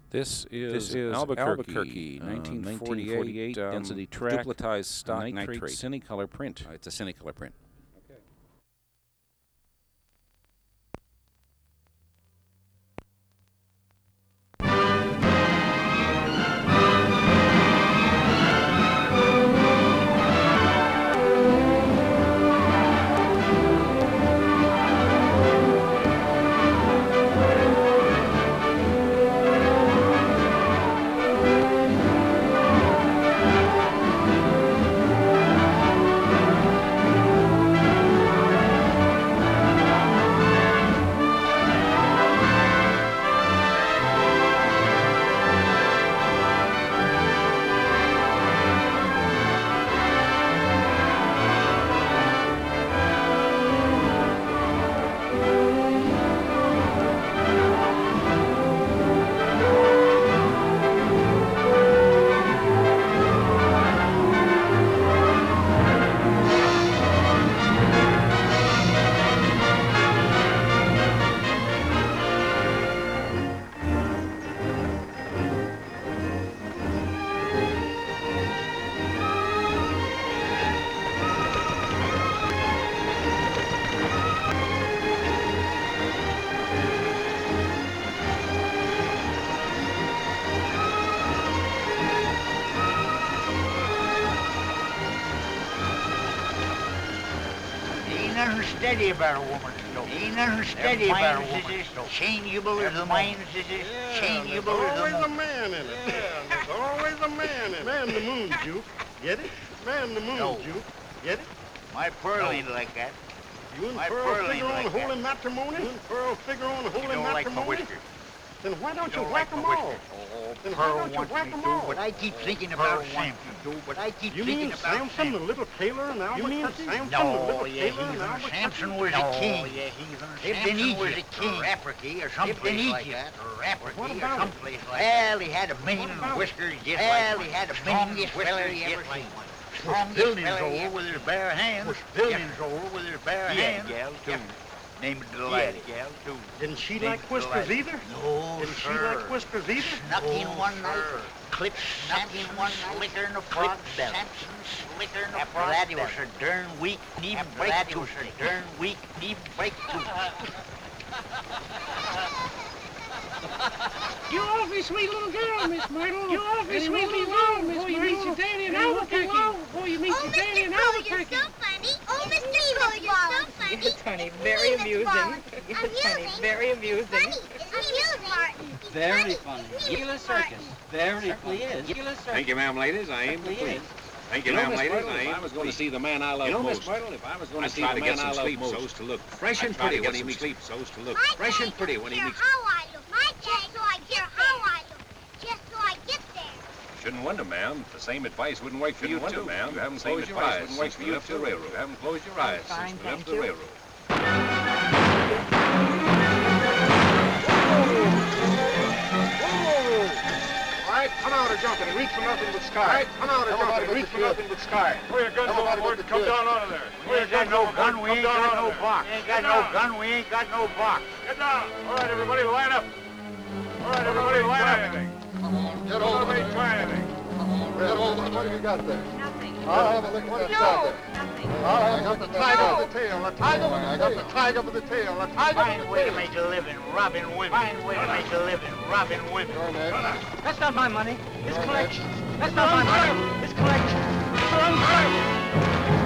This is Albuquerque, 1948, density track, duplicitized stock nitrate nitrate. Cinecolor print. It's a Cinecolor print. Nothing steady about a woman. Ain't nothing steady about a woman. Changeable as the mind. Changeable as the There's always a moon. man in it. Yeah, there's always a man in it. Man the moon, Juke. Get it? Man the moon, No. Juke. Get it? My pearl ain't like that. You and My Pearl pearl figure ain't on like the holy that. matrimony? You and Pearl figure on the You holy don't like my matrimony? whiskers. Then why don't you Don't whack like my them all? whiskers. Oh, Then why Pearl don't you wants whack me them to, all? but I keep thinking Pearl about wants Samson. But I keep You thinking mean about Samson, the little tailor in Albuquerque? You mean Samson, the No, little yeah, tailor in heathen. Albuquerque? Samson was a king. Yeah, heathen. Lived in Samson was Egypt, a king. or Africa, or someplace Lived in like Egypt, that. or Africa, What or about it? someplace like Well, he had a million What about it? whiskers just Well, like he had a strongest million fella whiskers you ever just like seen. one. Strongest Strongest fella fella you you ever with his bare hands. Was billions Billions over with his bare Yeah, hands. gal, too. Named Yeah, Delight. gal, too. Didn't she Named like whiskers Delight. either? No, Didn't she sir. like whiskers either? Snuck in No, one night, sir. clipped Snuck Samson in one night, slicker in the clipped frog belly. Samson slicker in the After frog that, he was belly. so darn weak, even After break that, he tooth. was so So darn weak, even break tooth. You awfully sweet little girl, Miss Myrtle. You awfully sweet little girl, Miss Myrtle. Before you meet your daddy in Albuquerque. Before you meet your daddy in Albuquerque. You're so funny. Oh, Mr. Cole, you're so funny. Yes, honey, very amusing. Yes, honey, very amusing. Funny. Amusing. Very funny. Gila Circus. Very funny. Is. Gila Circus. Thank you, ma'am, ladies. I aim to Certainly please. is. Thank you, You know, ma'am, Miss ladies. Myrtle, I if aim I was to going to please. see the man I love You know, most, Miss Myrtle, if I was going I'd to see try the to get man I some love sleep most, so's to look. fresh and I'd try to pretty get when he some meets sleep so's to look. My Fresh daddy and pretty when he doesn't meets. care how I look. My daddy so I care how I look. Just so I get there. Shouldn't wonder, ma'am. The same advice wouldn't work for you, Shouldn't too. wonder, ma'am. You haven't Same closed your advice eyes wouldn't work since for we you, left the too. railroad. You haven't closed your eyes Fine, since we left thank the you. railroad. All right, come out or jump and reach for nothing but sky. All right, come out or jump and reach for nothing but sky. Where your guns overboard and come down out of there. We ain't got no gun, we ain't got no box. We ain't got no gun, we ain't got no box. Get down. All right, everybody, line up. All right, everybody, line up. Anything. Come on, get Nobody try anything. Get over. What have you got there? Nothing. I'll have a look at that side there. Nothing. I got the tiger by the tail. A tiger by the tail. I got the tiger by the tail. A tiger by Fine the way to tail. make a living, robbing women. Fine way to make a living, robbing women. Your name? That's not my money. It's Your collection. name? That's not my money. It's collection.